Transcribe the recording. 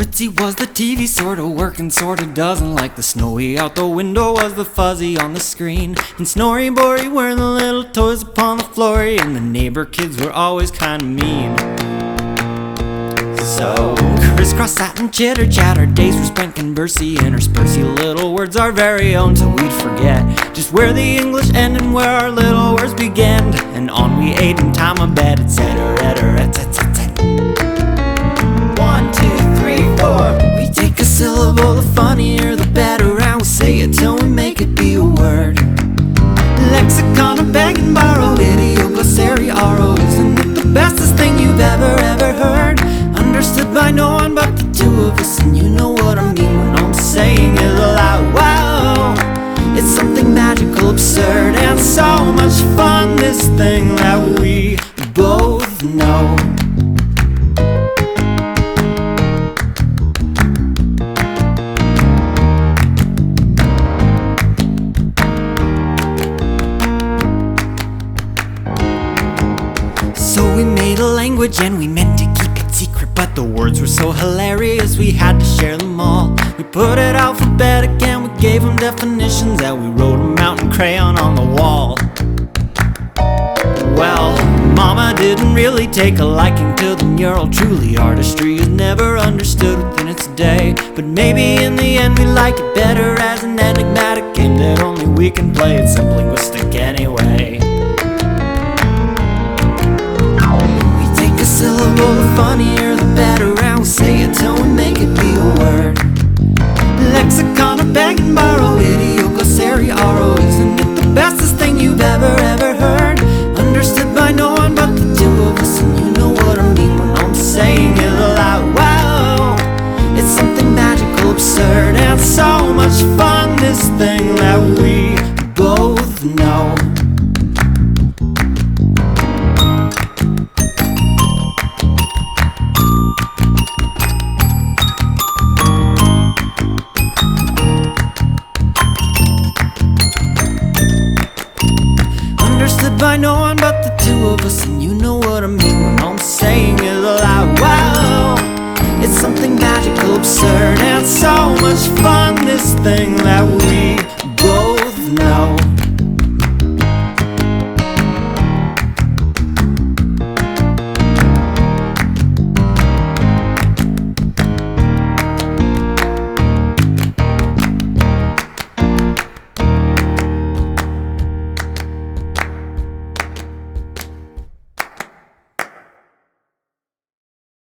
Fritzy was the TV, sorta working, sorta doesn't. Like the snowy out the window was the fuzzy on the screen. And Snorri Borry were the little toys upon the floor. And the neighbor kids were always kinda mean. So crisscross sat and chitter chatter, days were spent conversing. Interspersey little words our very own, so we'd forget just where the English ended and where our little words began. And on we ate in time of bed, etc. One, two, three, four. We take a syllable, the funnier the better, and we'll say it till we make it be a word. Lexicon of beg and borrow, idiom, glossary, RO. Isn't it the bestest thing you've ever heard? Understood by no one but the two of us, and you know what I mean when I'm saying it aloud. Wow, it's something magical, absurd, and so much fun, this thing that we both know. So we made a language and we meant to keep it secret, but the words were so hilarious we had to share them all. We put it alphabetic and we gave them definitions, and we wrote them out in crayon on the wall. Well, Mama didn't really take a liking to the mural. Truly, artistry is never understood within its day, but maybe in the end we like it better as an enigmatic game that only we can play. It's simple linguistic anyway. Syllable, the funny